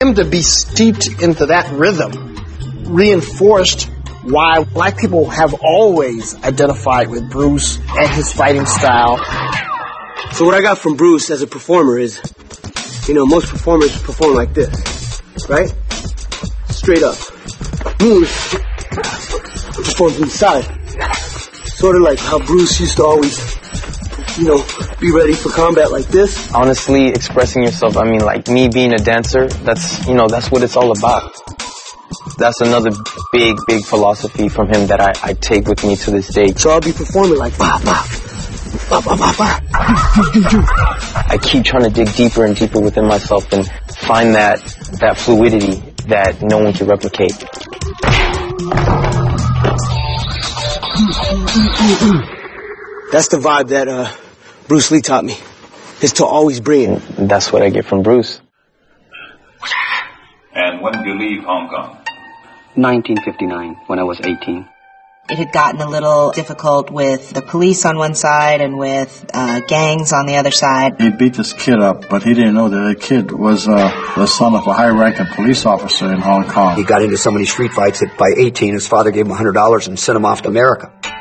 him to be steeped into that rhythm reinforced why black people have always identified with Bruce and his fighting style. So what I got from Bruce as a performer is, most performers perform like this, right? Straight up. Perform from the side. Sort of like how Bruce used to always, be ready for combat like this. Honestly, expressing yourself, like me being a dancer, that's what it's all about. That's another big philosophy from him that I take with me to this day. So I'll be performing like, bah, bah, bah, bah, bah, bah. I keep trying to dig deeper and deeper within myself and find that fluidity that no one can replicate. That's the vibe that Bruce Lee taught me, is to always bring it. That's what I get from Bruce. And when did you leave Hong Kong? 1959, when I was 18. It had gotten a little difficult with the police on one side and with gangs on the other side. He beat this kid up, but he didn't know that the kid was the son of a high-ranking police officer in Hong Kong. He got into so many street fights that by 18, his father gave him $100 and sent him off to America.